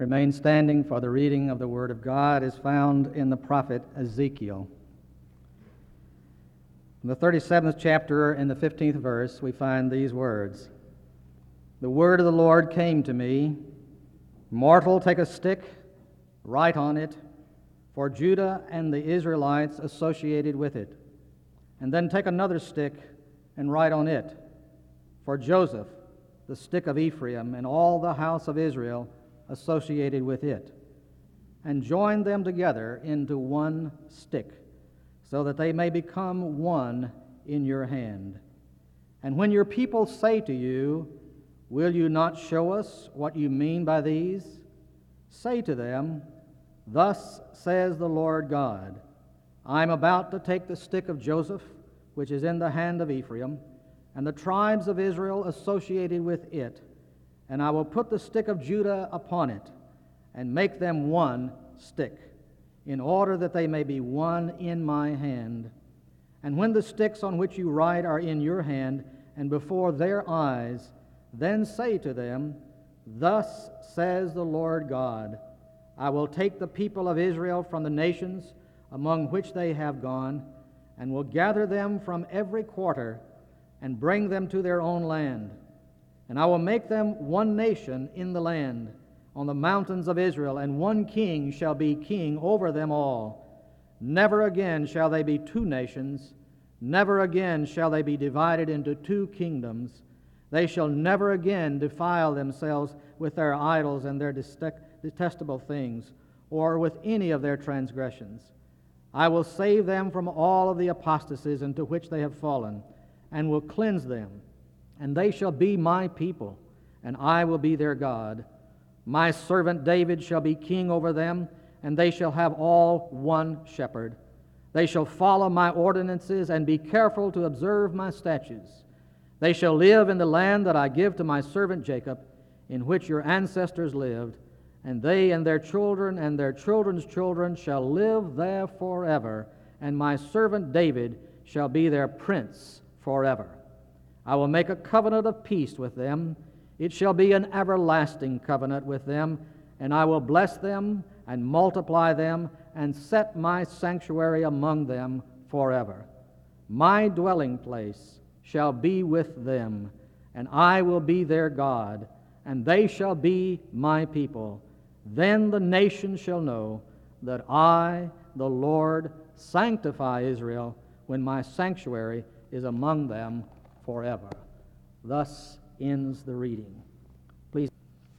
Remain standing, for the reading of the Word of God is found in the prophet Ezekiel. In the 37th chapter, in the 15th verse, we find these words. The word of the Lord came to me, Mortal, take a stick, write on it, for Judah and the Israelites associated with it. And then take another stick and write on it, for Joseph, the stick of Ephraim, and all the house of Israel associated with it, and join them together into one stick, so that they may become one in your hand. And when your people say to you, Will you not show us what you mean by these? Say to them, Thus says the Lord God, I am about to take the stick of Joseph, which is in the hand of Ephraim, and the tribes of Israel associated with it, and I will put the stick of Judah upon it, and make them one stick, in order that they may be one in my hand. And when the sticks on which you write are in your hand, and before their eyes, then say to them, Thus says the Lord God, I will take the people of Israel from the nations among which they have gone, and will gather them from every quarter, and bring them to their own land. And I will make them one nation in the land, on the mountains of Israel, and one king shall be king over them all. Never again shall they be two nations, never again shall they be divided into two kingdoms. They shall never again defile themselves with their idols and their detestable things, or with any of their transgressions. I will save them from all of the apostasies into which they have fallen, and will cleanse them. And they shall be my people, and I will be their God. My servant David shall be king over them, and they shall have all one shepherd. They shall follow my ordinances and be careful to observe my statutes. They shall live in the land that I give to my servant Jacob, in which your ancestors lived, and they and their children and their children's children shall live there forever, and my servant David shall be their prince forever. I will make a covenant of peace with them. It shall be an everlasting covenant with them, and I will bless them and multiply them and set my sanctuary among them forever. My dwelling place shall be with them, and I will be their God, and they shall be my people. Then the nations shall know that I, the Lord, sanctify Israel when my sanctuary is among them forever. Thus ends the reading. Please.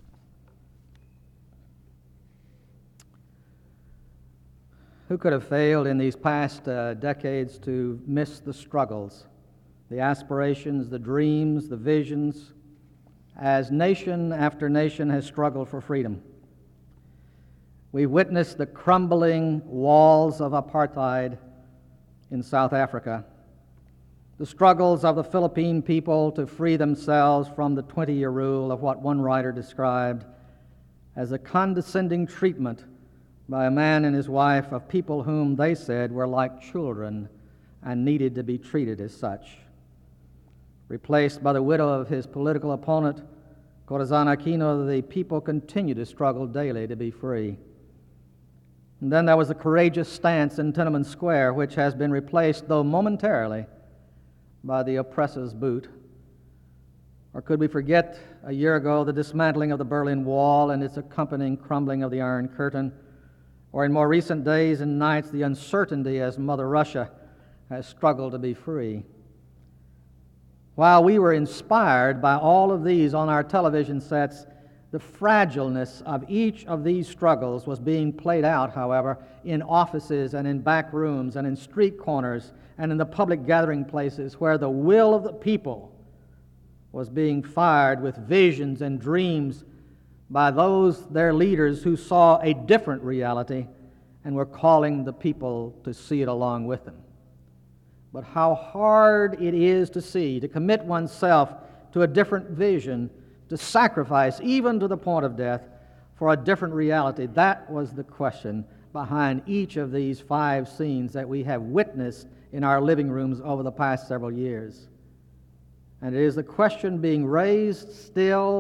Who could have failed in these past decades to miss the struggles, the aspirations, the dreams, the visions, as nation after nation has struggled for freedom? We've witnessed the crumbling walls of apartheid in South Africa, the struggles of the Philippine people to free themselves from the 20-year rule of what one writer described as a condescending treatment by a man and his wife of people whom they said were like children and needed to be treated as such. Replaced by the widow of his political opponent, Corazon Aquino, the people continue to struggle daily to be free. And then there was the courageous stance in Tiananmen Square, which has been replaced, though momentarily, by the oppressor's boot. Or could we forget a year ago the dismantling of the Berlin Wall and its accompanying crumbling of the Iron Curtain? Or in more recent days and nights, the uncertainty as Mother Russia has struggled to be free. While we were inspired by all of these on our television sets, the fragileness of each of these struggles was being played out, however, in offices and in back rooms and in street corners and in the public gathering places where the will of the people was being fired with visions and dreams by those, their leaders, who saw a different reality and were calling the people to see it along with them. But how hard it is to see, to commit oneself to a different vision, to sacrifice, even to the point of death, for a different reality. That was the question behind each of these 5 scenes that we have witnessed in our living rooms over the past several years. And it is the question being raised still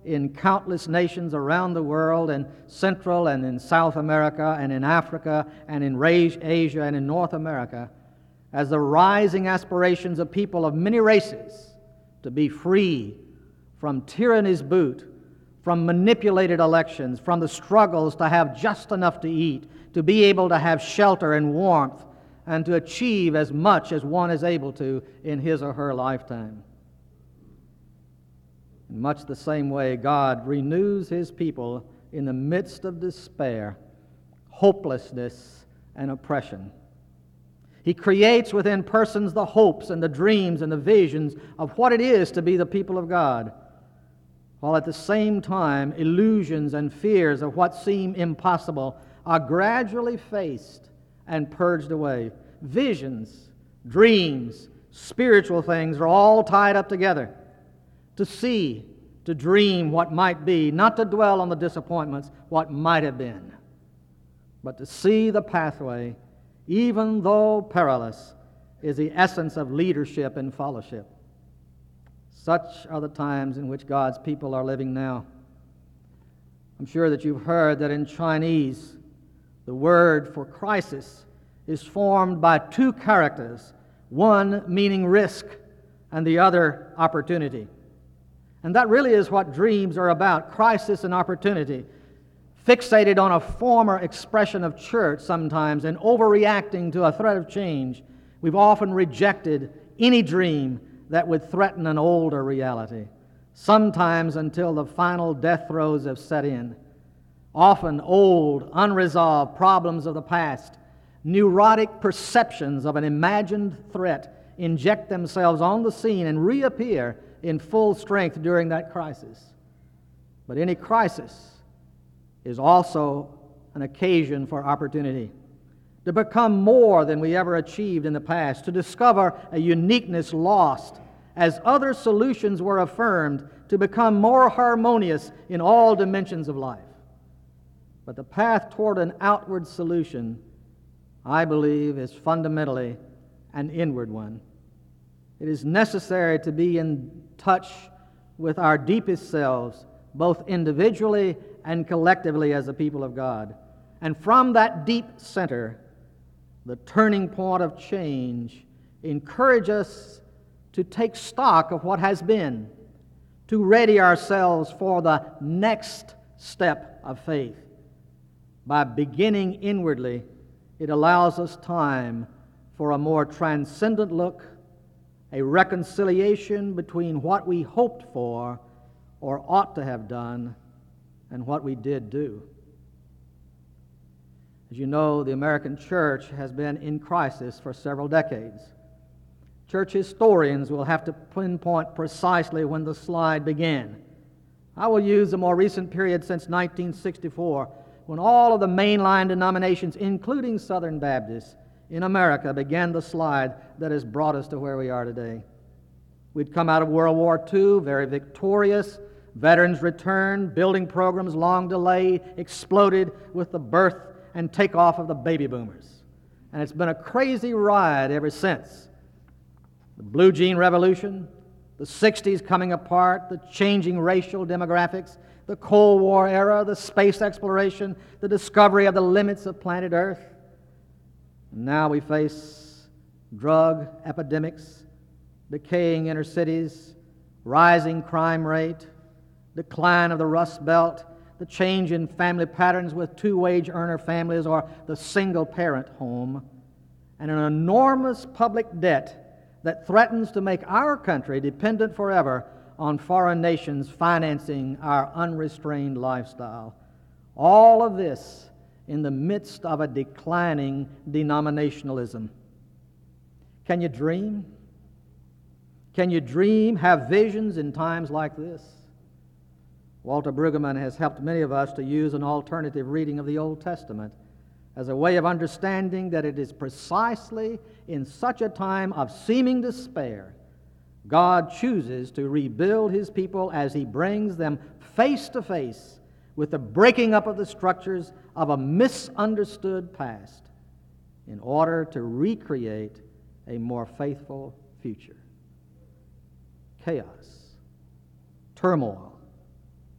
in countless nations around the world, in Central and in South America and in Africa and in Asia and in North America, as the rising aspirations of people of many races to be free from tyranny's boot, from manipulated elections, from the struggles to have just enough to eat, to be able to have shelter and warmth, and to achieve as much as one is able to in his or her lifetime. In much the same way, God renews his people in the midst of despair, hopelessness, and oppression. He creates within persons the hopes and the dreams and the visions of what it is to be the people of God, while at the same time illusions and fears of what seem impossible are gradually faced and purged away. Visions, dreams, spiritual things are all tied up together. To see, to dream what might be, not to dwell on the disappointments, what might have been, but to see the pathway, even though perilous, is the essence of leadership and fellowship. Such are the times in which God's people are living now. I'm sure that you've heard that in Chinese, the word for crisis is formed by two characters, one meaning risk and the other opportunity. And that really is what dreams are about, crisis and opportunity. Fixated on a former expression of church sometimes and overreacting to a threat of change, we've often rejected any dream that would threaten an older reality, sometimes until the final death throes have set in. Often old, unresolved problems of the past, neurotic perceptions of an imagined threat inject themselves on the scene and reappear in full strength during that crisis. But any crisis is also an occasion for opportunity to become more than we ever achieved in the past, to discover a uniqueness lost as other solutions were affirmed, to become more harmonious in all dimensions of life. But the path toward an outward solution, I believe, is fundamentally an inward one. It is necessary to be in touch with our deepest selves, both individually and collectively as a people of God. And from that deep center, the turning point of change, encourage us to take stock of what has been, to ready ourselves for the next step of faith. By beginning inwardly, it allows us time for a more transcendent look, a reconciliation between what we hoped for or ought to have done and what we did do. As you know, the American church has been in crisis for several decades. Church historians will have to pinpoint precisely when the slide began. I will use the more recent period since 1964, when all of the mainline denominations, including Southern Baptists, in America began the slide that has brought us to where we are today. We'd come out of World War II very victorious. Veterans returned, building programs long delayed, exploded with the birth and takeoff of the baby boomers. And it's been a crazy ride ever since. The blue jean revolution, the 60s coming apart, the changing racial demographics, the Cold War era, the space exploration, the discovery of the limits of planet Earth. Now we face drug epidemics, decaying inner cities, rising crime rate, decline of the Rust Belt, the change in family patterns with two-wage earner families or the single-parent home, and an enormous public debt that threatens to make our country dependent forever on foreign nations financing our unrestrained lifestyle. All of this in the midst of a declining denominationalism. Can you dream? Can you dream, have visions in times like this? Walter Brueggemann has helped many of us to use an alternative reading of the Old Testament as a way of understanding that it is precisely in such a time of seeming despair God chooses to rebuild His people as He brings them face to face with the breaking up of the structures of a misunderstood past in order to recreate a more faithful future. Chaos, turmoil,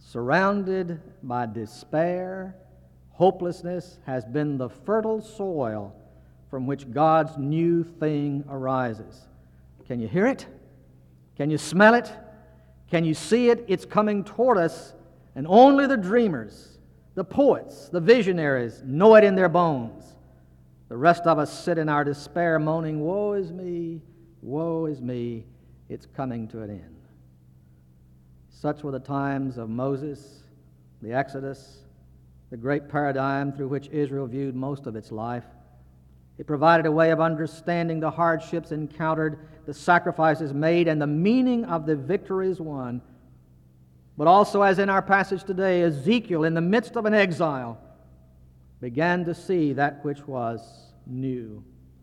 surrounded by despair, hopelessness, has been the fertile soil from which God's new thing arises. Can you hear it? Can you smell it? Can you see it? It's coming toward us, and only the dreamers, the poets, the visionaries know it in their bones. The rest of us sit in our despair, moaning, woe is me, woe is me. It's coming to an end. Such were the times of Moses, the Exodus, the great paradigm through which Israel viewed most of its life. It provided a way of understanding the hardships encountered, the sacrifices made, and the meaning of the victories won. But also, as in our passage today, Ezekiel, in the midst of an exile, began to see that which was new.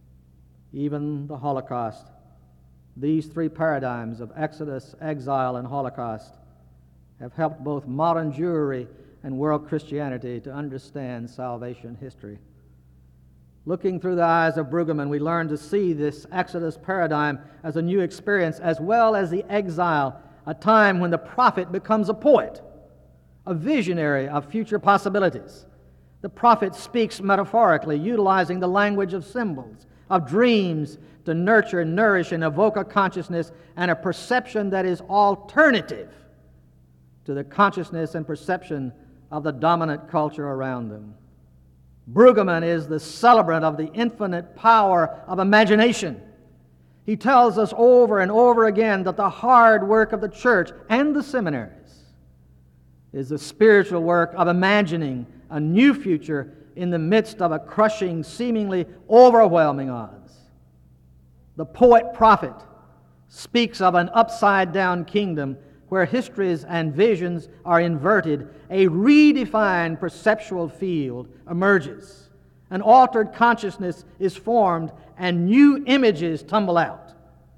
Even the Holocaust. These three paradigms of Exodus, exile, and Holocaust have helped both modern Jewry and world Christianity to understand salvation history. Looking through the eyes of Brueggemann, we learn to see this Exodus paradigm as a new experience, as well as the exile, a time when the prophet becomes a poet, a visionary of future possibilities. The prophet speaks metaphorically, utilizing the language of symbols, of dreams, to nurture, nourish, and evoke a consciousness and a perception that is alternative to the consciousness and perception of the dominant culture around them. Brueggemann is the celebrant of the infinite power of imagination. He tells us over and over again that the hard work of the church and the seminaries is the spiritual work of imagining a new future in the midst of a crushing, seemingly overwhelming odds. The poet-prophet speaks of an upside-down kingdom where histories and visions are inverted. A redefined perceptual field emerges. An altered consciousness is formed, and new images tumble out.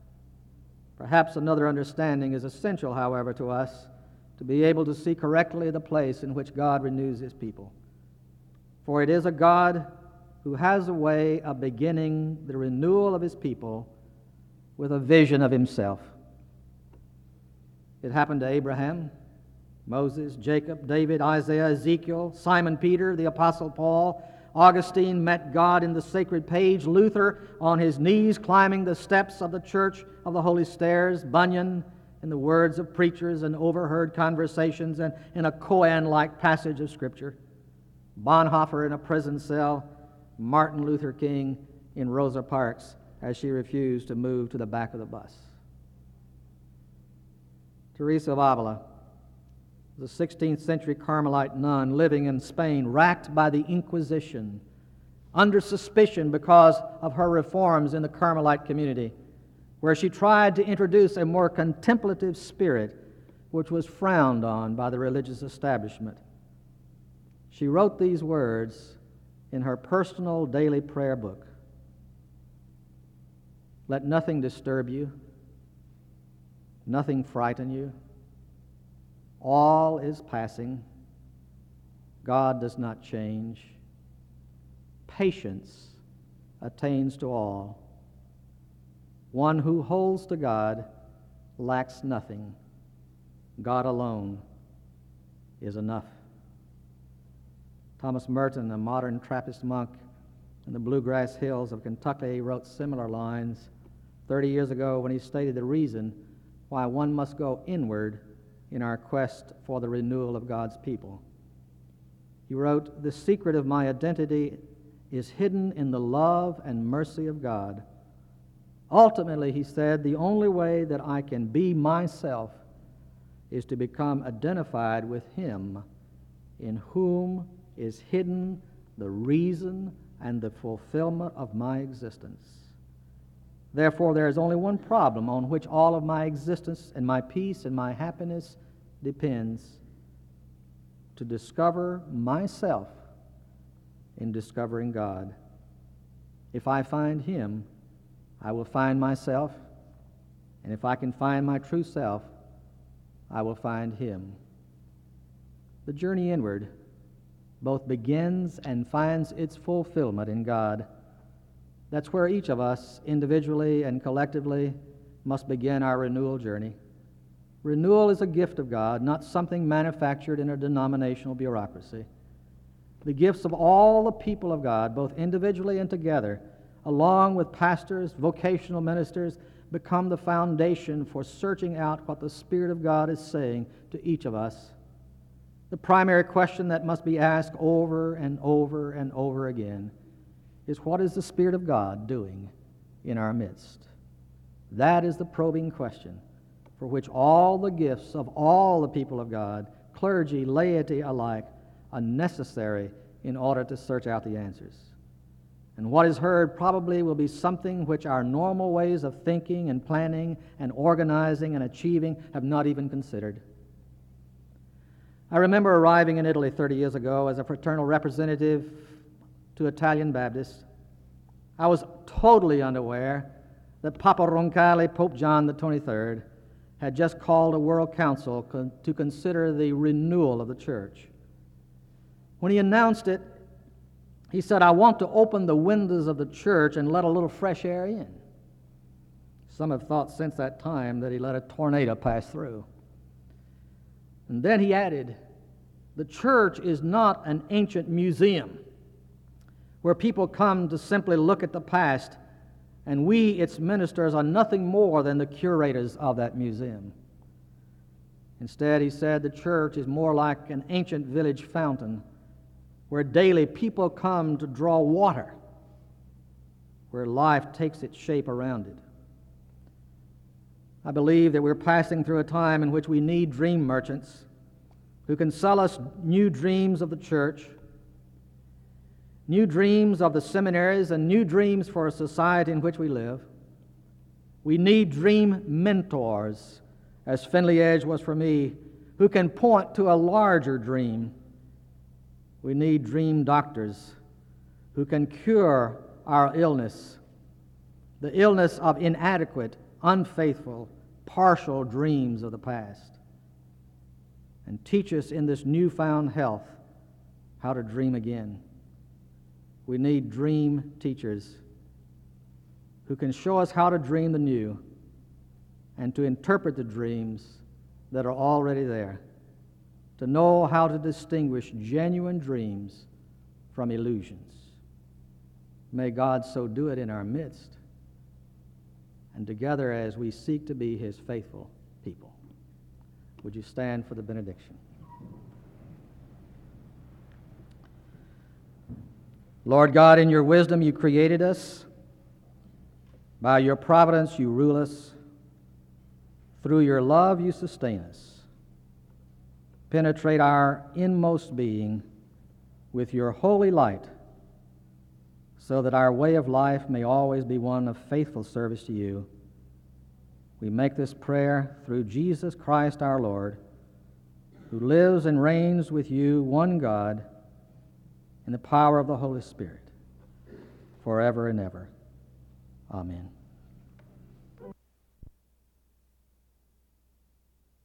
Perhaps another understanding is essential, however, to us to be able to see correctly the place in which God renews His people. For it is a God who has a way of beginning the renewal of His people with a vision of Himself. It happened to Abraham, Moses, Jacob, David, Isaiah, Ezekiel, Simon Peter, the Apostle Paul. Augustine met God in the sacred page. Luther on his knees climbing the steps of the Church of the Holy Stairs. Bunyan in the words of preachers and overheard conversations and in a koan-like passage of Scripture. Bonhoeffer in a prison cell. Martin Luther King in Rosa Parks as she refused to move to the back of the bus. Teresa of Avila, the 16th century Carmelite nun living in Spain, racked by the Inquisition, under suspicion because of her reforms in the Carmelite community, where she tried to introduce a more contemplative spirit which was frowned on by the religious establishment. She wrote these words in her personal daily prayer book: "Let nothing disturb you, nothing frighten you. All is passing. God does not change. Patience attains to all. One who holds to God lacks nothing. God alone is enough." Thomas Merton, a modern Trappist monk in the bluegrass hills of Kentucky, wrote similar lines 30 years ago when he stated the reason why one must go inward in our quest for the renewal of God's people. He wrote, "The secret of my identity is hidden in the love and mercy of God. Ultimately," he said, "the only way that I can be myself is to become identified with Him in whom is hidden the reason and the fulfillment of my existence. Therefore, there is only one problem on which all of my existence and my peace and my happiness depends: to discover myself in discovering God. If I find Him, I will find myself, and if I can find my true self, I will find Him." The journey inward both begins and finds its fulfillment in God. That's where each of us, individually and collectively, must begin our renewal journey. Renewal is a gift of God, not something manufactured in a denominational bureaucracy. The gifts of all the people of God, both individually and together, along with pastors, vocational ministers, become the foundation for searching out what the Spirit of God is saying to each of us. The primary question that must be asked over and over and over again is, what is the Spirit of God doing in our midst? That is the probing question for which all the gifts of all the people of God, clergy, laity alike, are necessary in order to search out the answers. And what is heard probably will be something which our normal ways of thinking and planning and organizing and achieving have not even considered. I remember arriving in Italy 30 years ago as a fraternal representative to Italian Baptists. I was totally unaware that Papa Roncalli, Pope John the 23rd, had just called a World Council to consider the renewal of the church. When he announced it, he said, "I want to open the windows of the church and let a little fresh air in." Some have thought since that time that he let a tornado pass through. And then he added, "The church is not an ancient museum where people come to simply look at the past, and we, its ministers, are nothing more than the curators of that museum." Instead, he said, the church is more like an ancient village fountain where daily people come to draw water, where life takes its shape around it. I believe that we're passing through a time in which we need dream merchants who can sell us new dreams of the church, new dreams of the seminaries, and new dreams for a society in which we live. We need dream mentors, as Finley Edge was for me, who can point to a larger dream. We need dream doctors who can cure our illness, the illness of inadequate, unfaithful, partial dreams of the past, and teach us in this newfound health how to dream again. We need dream teachers who can show us how to dream the new and to interpret the dreams that are already there, to know how to distinguish genuine dreams from illusions. May God so do it in our midst, and together as we seek to be His faithful people. Would you stand for the benediction? Lord God, in your wisdom you created us. By your providence you rule us. Through your love you sustain us. Penetrate our inmost being with your holy light, so that our way of life may always be one of faithful service to you. We make this prayer through Jesus Christ our Lord, who lives and reigns with you, one God, in the power of the Holy Spirit, forever and ever. Amen.